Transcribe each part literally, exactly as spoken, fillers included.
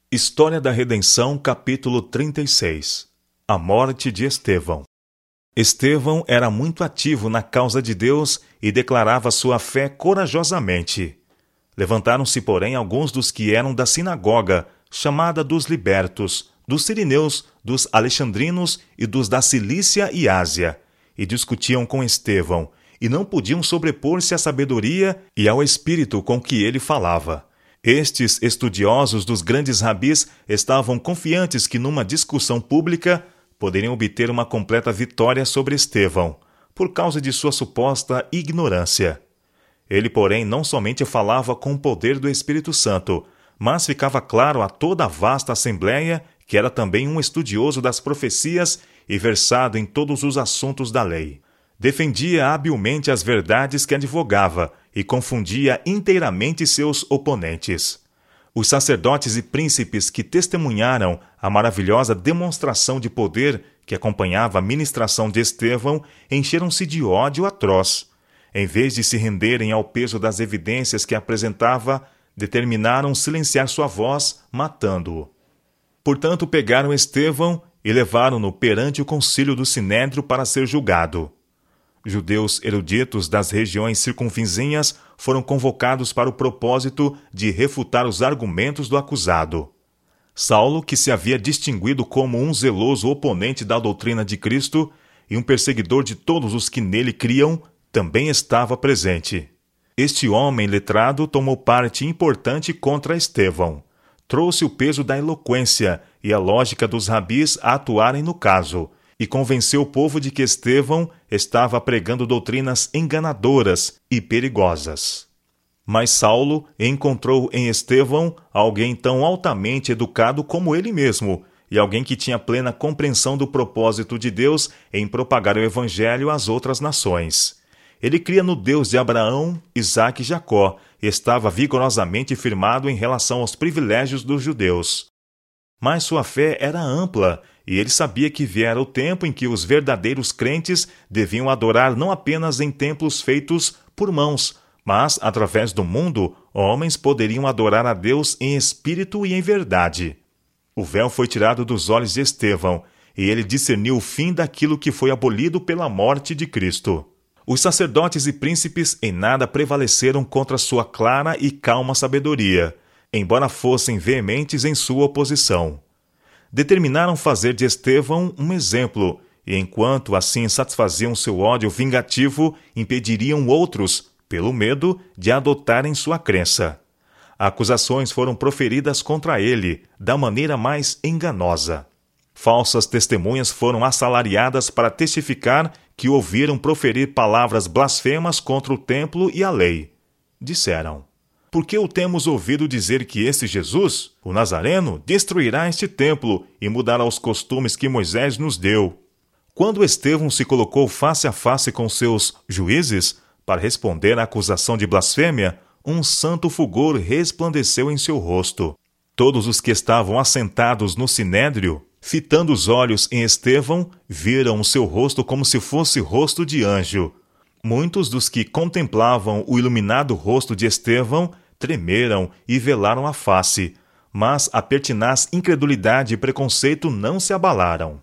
História da Redenção, capítulo trinta e seis. A morte de Estevão. Estevão era muito ativo na causa de Deus e declarava sua fé corajosamente. Levantaram-se, porém, alguns dos que eram da sinagoga, chamada dos libertos, dos sirineus, dos alexandrinos e dos da Cilícia e Ásia, e discutiam com Estevão, e não podiam sobrepor-se à sabedoria e ao espírito com que ele falava. Estes estudiosos dos grandes rabis estavam confiantes que numa discussão pública poderiam obter uma completa vitória sobre Estevão, por causa de sua suposta ignorância. Ele, porém, não somente falava com o poder do Espírito Santo, mas ficava claro a toda a vasta assembleia que era também um estudioso das profecias e versado em todos os assuntos da lei. Defendia habilmente as verdades que advogava e confundia inteiramente seus oponentes. Os sacerdotes e príncipes que testemunharam a maravilhosa demonstração de poder que acompanhava a ministração de Estevão encheram-se de ódio atroz. Em vez de se renderem ao peso das evidências que apresentava, determinaram silenciar sua voz, matando-o. Portanto, pegaram Estevão e levaram-no perante o concílio do Sinédrio para ser julgado. Judeus eruditos das regiões circunvizinhas foram convocados para o propósito de refutar os argumentos do acusado. Saulo, que se havia distinguido como um zeloso oponente da doutrina de Cristo e um perseguidor de todos os que nele criam, também estava presente. Este homem letrado tomou parte importante contra Estevão. Trouxe o peso da eloquência e a lógica dos rabis a atuarem no caso, e convenceu o povo de que Estevão estava pregando doutrinas enganadoras e perigosas. Mas Saulo encontrou em Estevão alguém tão altamente educado como ele mesmo, e alguém que tinha plena compreensão do propósito de Deus em propagar o evangelho às outras nações. Ele cria no Deus de Abraão, Isaque e Jacó, e estava vigorosamente firmado em relação aos privilégios dos judeus. Mas sua fé era ampla, e ele sabia que viera o tempo em que os verdadeiros crentes deviam adorar não apenas em templos feitos por mãos, mas, através do mundo, homens poderiam adorar a Deus em espírito e em verdade. O véu foi tirado dos olhos de Estevão, e ele discerniu o fim daquilo que foi abolido pela morte de Cristo. Os sacerdotes e príncipes em nada prevaleceram contra sua clara e calma sabedoria, embora fossem veementes em sua oposição. Determinaram fazer de Estevão um exemplo, e enquanto assim satisfaziam seu ódio vingativo, impediriam outros, pelo medo, de adotarem sua crença. Acusações foram proferidas contra ele, da maneira mais enganosa. Falsas testemunhas foram assalariadas para testificar que ouviram proferir palavras blasfemas contra o templo e a lei. Disseram: porque o temos ouvido dizer que esse Jesus, o Nazareno, destruirá este templo e mudará os costumes que Moisés nos deu. Quando Estevão se colocou face a face com seus juízes, para responder à acusação de blasfêmia, um santo fulgor resplandeceu em seu rosto. Todos os que estavam assentados no sinédrio, fitando os olhos em Estevão, viram o seu rosto como se fosse rosto de anjo. Muitos dos que contemplavam o iluminado rosto de Estevão tremeram e velaram a face, mas a pertinaz incredulidade e preconceito não se abalaram.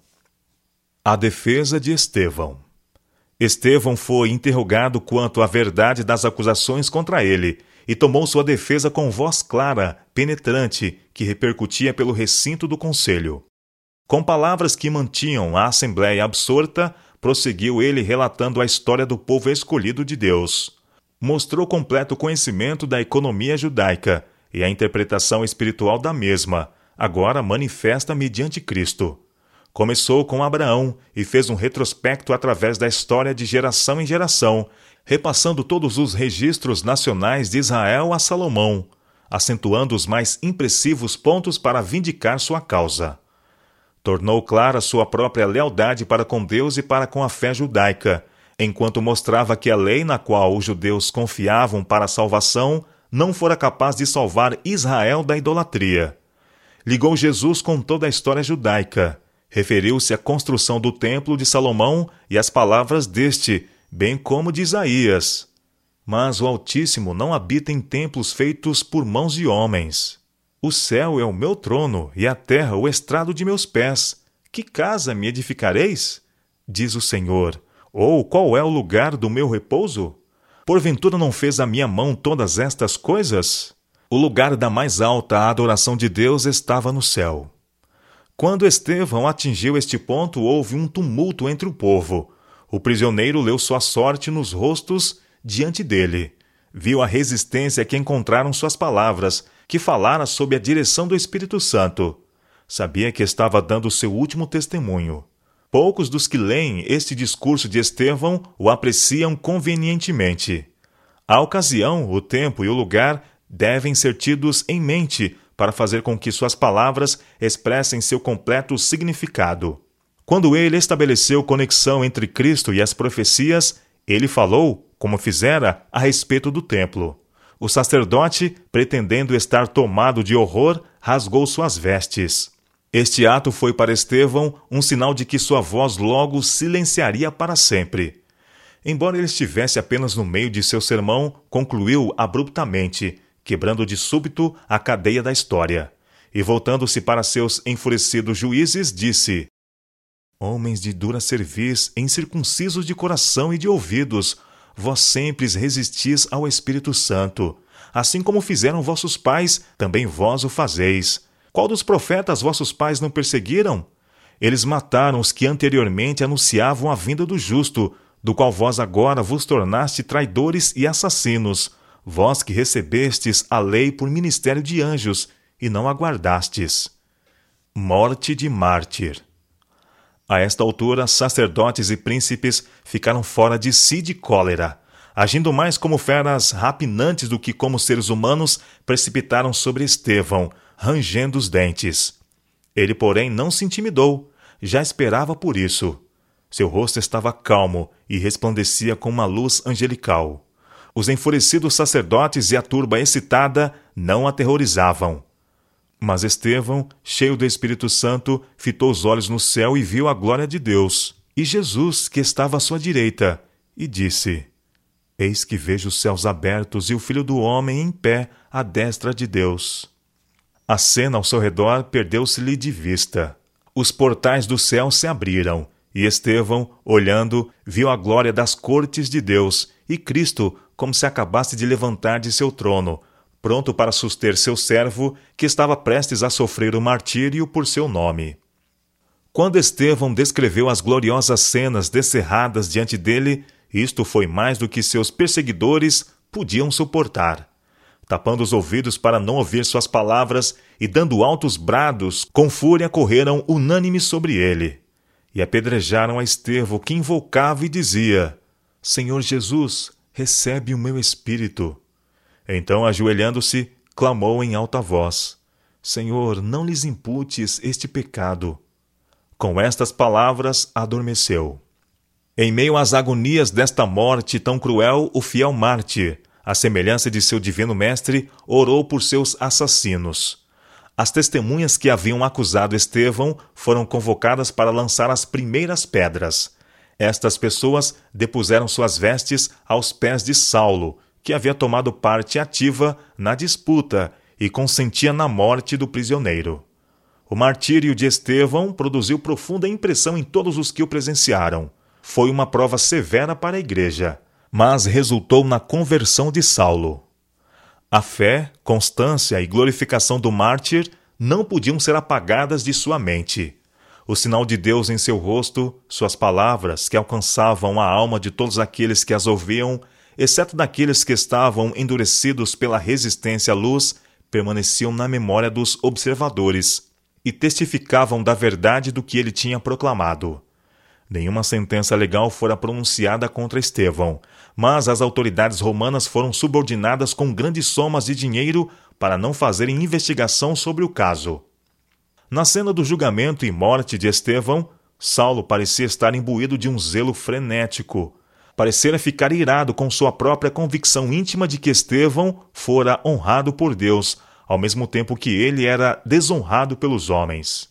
A defesa de Estevão. Estevão foi interrogado quanto à verdade das acusações contra ele, e tomou sua defesa com voz clara, penetrante, que repercutia pelo recinto do conselho. Com palavras que mantinham a assembleia absorta, prosseguiu ele relatando a história do povo escolhido de Deus. Mostrou completo conhecimento da economia judaica e a interpretação espiritual da mesma, agora manifesta mediante Cristo. Começou com Abraão e fez um retrospecto através da história de geração em geração, repassando todos os registros nacionais de Israel a Salomão, acentuando os mais impressivos pontos para vindicar sua causa. Tornou clara sua própria lealdade para com Deus e para com a fé judaica, enquanto mostrava que a lei na qual os judeus confiavam para a salvação não fora capaz de salvar Israel da idolatria. Ligou Jesus com toda a história judaica. Referiu-se à construção do templo de Salomão e às palavras deste, bem como de Isaías. Mas o Altíssimo não habita em templos feitos por mãos de homens. O céu é o meu trono e a terra o estrado de meus pés. Que casa me edificareis? Diz o Senhor. Ou qual é o lugar do meu repouso? Porventura não fez a minha mão todas estas coisas? O lugar da mais alta adoração de Deus estava no céu. Quando Estevão atingiu este ponto, houve um tumulto entre o povo. O prisioneiro leu sua sorte nos rostos diante dele. Viu a resistência que encontraram suas palavras, que falara sob a direção do Espírito Santo. Sabia que estava dando seu último testemunho. Poucos dos que leem este discurso de Estevão o apreciam convenientemente. A ocasião, o tempo e o lugar devem ser tidos em mente para fazer com que suas palavras expressem seu completo significado. Quando ele estabeleceu conexão entre Cristo e as profecias, ele falou, como fizera, a respeito do templo. O sacerdote, pretendendo estar tomado de horror, rasgou suas vestes. Este ato foi para Estevão um sinal de que sua voz logo silenciaria para sempre. Embora ele estivesse apenas no meio de seu sermão, concluiu abruptamente, quebrando de súbito a cadeia da história. E voltando-se para seus enfurecidos juízes, disse: Homens de dura cerviz, incircuncisos de coração e de ouvidos, vós sempre resistis ao Espírito Santo. Assim como fizeram vossos pais, também vós o fazeis. Qual dos profetas vossos pais não perseguiram? Eles mataram os que anteriormente anunciavam a vinda do justo, do qual vós agora vos tornaste traidores e assassinos, vós que recebestes a lei por ministério de anjos, e não aguardastes. Morte de mártir. A esta altura, sacerdotes e príncipes ficaram fora de si de cólera. Agindo mais como feras rapinantes do que como seres humanos, precipitaram sobre Estevão, rangendo os dentes. Ele, porém, não se intimidou, já esperava por isso. Seu rosto estava calmo e resplandecia com uma luz angelical. Os enfurecidos sacerdotes e a turba excitada não aterrorizavam. Mas Estevão, cheio do Espírito Santo, fitou os olhos no céu e viu a glória de Deus, e Jesus, que estava à sua direita, e disse: Eis que vejo os céus abertos e o Filho do Homem em pé à destra de Deus. A cena ao seu redor perdeu-se-lhe de vista. Os portais do céu se abriram, e Estevão, olhando, viu a glória das cortes de Deus, e Cristo, como se acabasse de levantar de seu trono, pronto para suster seu servo, que estava prestes a sofrer o martírio por seu nome. Quando Estevão descreveu as gloriosas cenas descerradas diante dele, isto foi mais do que seus perseguidores podiam suportar. Tapando os ouvidos para não ouvir suas palavras e dando altos brados, com fúria correram unânimes sobre ele. E apedrejaram a Estevão, que invocava e dizia: Senhor Jesus, recebe o meu espírito. Então, ajoelhando-se, clamou em alta voz: Senhor, não lhes imputes este pecado. Com estas palavras, adormeceu. Em meio às agonias desta morte tão cruel, o fiel mártir, à semelhança de seu divino mestre, orou por seus assassinos. As testemunhas que haviam acusado Estevão foram convocadas para lançar as primeiras pedras. Estas pessoas depuseram suas vestes aos pés de Saulo, que havia tomado parte ativa na disputa e consentia na morte do prisioneiro. O martírio de Estevão produziu profunda impressão em todos os que o presenciaram. Foi uma prova severa para a igreja, mas resultou na conversão de Saulo. A fé, constância e glorificação do mártir não podiam ser apagadas de sua mente. O sinal de Deus em seu rosto, suas palavras, que alcançavam a alma de todos aqueles que as ouviam, exceto daqueles que estavam endurecidos pela resistência à luz, permaneciam na memória dos observadores e testificavam da verdade do que ele tinha proclamado. Nenhuma sentença legal fora pronunciada contra Estevão, mas as autoridades romanas foram subordinadas com grandes somas de dinheiro para não fazerem investigação sobre o caso. Na cena do julgamento e morte de Estevão, Saulo parecia estar imbuído de um zelo frenético. Parecera ficar irado com sua própria convicção íntima de que Estevão fora honrado por Deus, ao mesmo tempo que ele era desonrado pelos homens.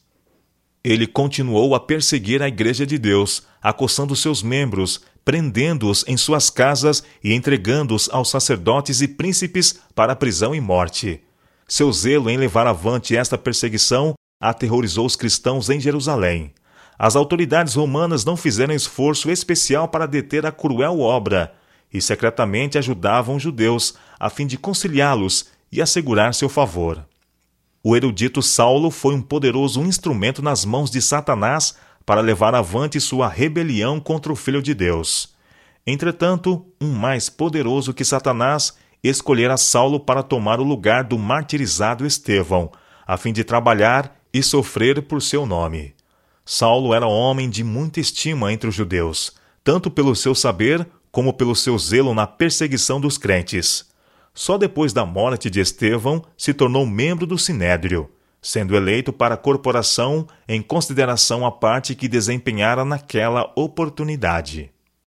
Ele continuou a perseguir a Igreja de Deus, acossando seus membros, prendendo-os em suas casas e entregando-os aos sacerdotes e príncipes para a prisão e morte. Seu zelo em levar avante esta perseguição aterrorizou os cristãos em Jerusalém. As autoridades romanas não fizeram esforço especial para deter a cruel obra e secretamente ajudavam os judeus a fim de conciliá-los e assegurar seu favor. O erudito Saulo foi um poderoso instrumento nas mãos de Satanás para levar avante sua rebelião contra o Filho de Deus. Entretanto, um mais poderoso que Satanás escolhera Saulo para tomar o lugar do martirizado Estevão, a fim de trabalhar e sofrer por seu nome. Saulo era homem de muita estima entre os judeus, tanto pelo seu saber como pelo seu zelo na perseguição dos crentes. Só depois da morte de Estevão se tornou membro do Sinédrio, sendo eleito para a corporação em consideração à parte que desempenhara naquela oportunidade.